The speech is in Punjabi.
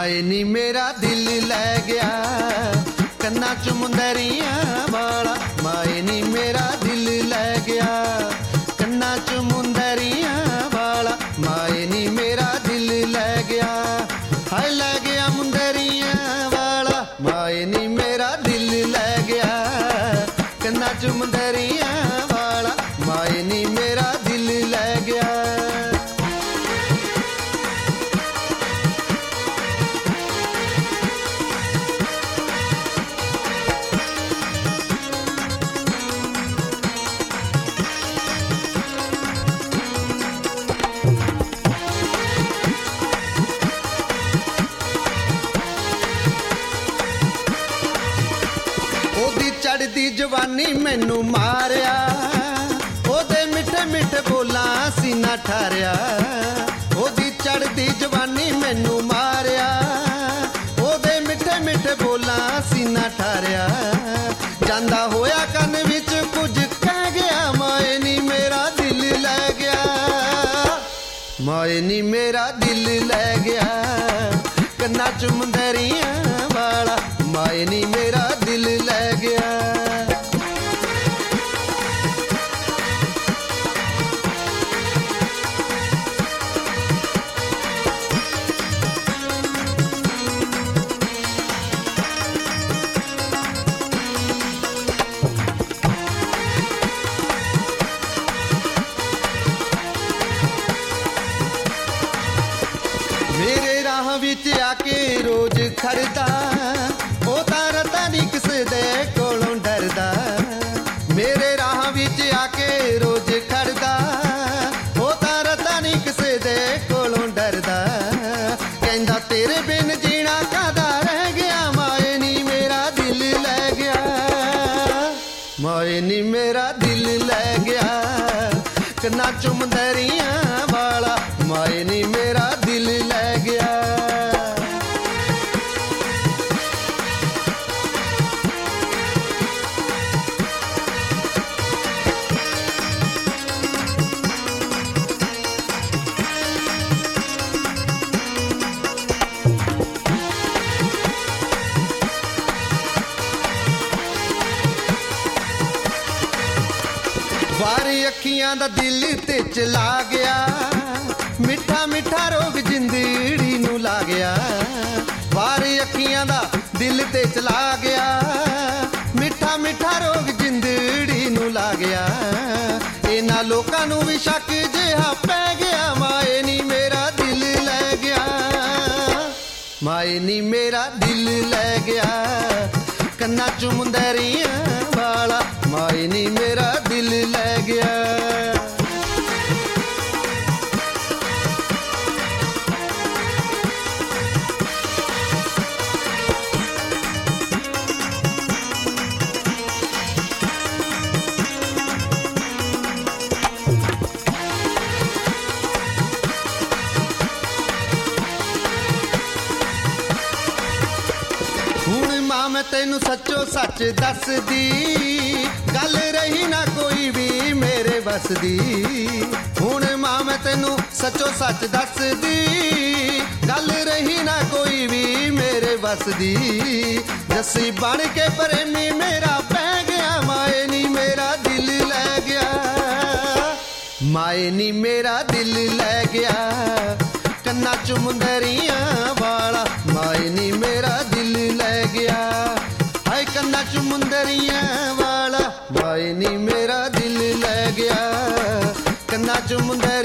ਮਾਏ ਨੀ ਮੇਰਾ ਦਿਲ ਲੈ ਗਿਆ ਕੰਨਾਂ ਚ ਮੁੰਦਰੀਆਂ ਵਾਲਾ। ਮਾਏ ਨੀ ਮੇਰਾ ਦਿਲ ਲੈ ਗਿਆ ਕੰਨਾਂ ਚ ਮੁੰਦਰੀਆਂ ਵਾਲਾ। ਮਾਏ ਨੀ ਮੇਰਾ ਦਿਲ ਲੈ ਗਿਆ ਹਾਏ ਲੈ ਗਿਆ ਮੁੰਦਰੀਆਂ ਵਾਲਾ। ਮਾਏ ਨੀ ਮੇਰਾ ਦਿਲ ਲੈ ਗਿਆ ਕੰਨਾਂ ਚ ਮੁੰਦਰੀਆਂ ਵਾਲਾ। ਮਾਏ ਨੀ ਮੇਰਾ ਦਿਲ ਲੈ ਗਿਆ। ਚੜਦੀ ਜਵਾਨੀ ਮੈਨੂੰ ਮਾਰਿਆ ਉਹਦੇ ਮਿੱਠੇ ਮਿੱਠੇ ਬੋਲਾਂ ਸੀਨਾ ਠਾਰਿਆ। ਉਹਦੀ ਚੜਦੀ ਜਵਾਨੀ ਮੈਨੂੰ ਮਾਰਿਆ ਉਹਦੇ ਮਿੱਠੇ ਮਿੱਠੇ ਬੋਲਾਂ ਸੀਨਾ ਠਾਰਿਆ। ਜਾਂਦਾ ਹੋਇਆ ਕੰਨ ਵਿੱਚ ਕੁਝ ਕਹਿ ਗਿਆ ਮਾਏ ਨੀ ਮੇਰਾ ਦਿਲ ਲੈ ਗਿਆ। ਮਾਏ ਨੀ ਮੇਰਾ ਦਿਲ ਲੈ ਗਿਆ ਕੰਨਾਂ ਚ ਮੁੰਦਰੀਆਂ ਵਾਲਾ। ਮਾਏ ਨੀ ਮੇਰਾ ਦਿਲ ਲੈ ਗਿਆ। ਮੇਰੇ ਰਾਹ ਵਿੱਚ ਆ ਕੇ ਰੋਜ਼ ਖੜਦਾ ਉਹ ਤਾਂ ਰਤਾ ਨੀ ਕਿਸੇ ਦੇ ਕੋਲੋਂ ਡਰਦਾ। ਮੇਰੇ ਰਾਹ ਵਿੱਚ ਆ ਕੇ ਰੋਜ਼ ਖੜਦਾ ਉਹ ਤਾਂ ਰਤਾ ਨੀ ਕਿਸੇ ਦੇ ਕੋਲੋਂ ਡਰਦਾ। ਕਹਿੰਦਾ ਤੇਰੇ ਬਿਨ ਜੀਣਾ ਕਾਹਦਾ ਰਹਿ ਗਿਆ। ਮਾਏ ਨੀ ਮੇਰਾ ਦਿਲ ਲੈ ਗਿਆ। ਮਾਏ ਨੀ ਮੇਰਾ ਦਿਲ ਲੈ ਗਿਆ ਕੰਨਾਂ ਚ ਮੁੰਦਰੀਆਂ ਵਾਲਾ। ਮਾਏ ਨੀ ਮੇਰਾ ਦਿਲ ਲੈ ਗਿਆ। ਵਾਰੀ ਅੱਖੀਆਂ ਦਾ ਦਿਲ ਤੇ ਚਲਾ ਗਿਆ ਮਿੱਠਾ ਮਿੱਠਾ ਰੋਗ ਜਿੰਦੜੀ ਨੂੰ ਲਾ ਗਿਆ। ਵਾਰੀ ਅੱਖੀਆਂ ਦਾ ਦਿਲ ਤੇ ਚਲਾ ਗਿਆ ਮਿੱਠਾ ਮਿੱਠਾ ਰੋਗ ਜਿੰਦੜੀ ਨੂੰ ਲਾ ਗਿਆ। ਇਹਨਾਂ ਲੋਕਾਂ ਨੂੰ ਵੀ ਸ਼ੱਕ ਜਿਹਾ ਪੈ ਗਿਆ। ਮਾਏ ਨੀ ਮੇਰਾ ਦਿਲ ਲੈ ਗਿਆ। ਮਾਏ ਨੀ ਮੇਰਾ ਦਿਲ ਲੈ ਗਿਆ ਕੰਨਾਂ ਚ ਮੁੰਦਰੀਆਂ ਵਾਲਾ। ਮਾਏ ਨੀ ਮੇਰਾ ਦਿਲ ਲੈ ਗਿਆ। ਹੁਣ ਮਾਂ ਮੈਂ ਤੈਨੂੰ ਸੱਚੋ ਸੱਚ ਦੱਸਦੀ ਗੱਲ ਰਹੀ ਨਾ ਕੋਈ ਵੀ ਮੇਰੇ ਵੱਸ ਦੀ। ਹੁਣ ਮਾਂ ਮੈਂ ਤੈਨੂੰ ਸੱਚੋ ਸੱਚ ਦੱਸਦੀ ਗੱਲ ਰਹੀ ਨਾ ਕੋਈ ਵੀ ਮੇਰੇ ਵੱਸ ਦੀ। ਜੱਸੀ ਬਣ ਕੇ ਪ੍ਰੇਮੀ ਮੇਰਾ ਪੈ ਗਿਆ। ਮਾਏ ਨੀ ਮੇਰਾ ਦਿਲ ਲੈ ਗਿਆ। ਮਾਏ ਨੀ ਮੇਰਾ ਦਿਲ ਲੈ ਗਿਆ ਕੰਨਾਂ ਚ ਮੁੰਦਰੀਆਂ ਵਾਲਾ। ਮਾਏ ਨੀ ਮੇਰਾ ਦਿਲ ਲੈ ਗਿਆ ਹਾਏ ਕੰਨਾਂ ਚ ਮੁੰਦਰੀਆਂ ਵਾਲਾ। ਮਾਏ ਨੀ ਮੇਰਾ ਦਿਲ ਲੈ ਗਿਆ ਕੰਨਾਂ ਚ ਮੁੰਦਰੀਆਂ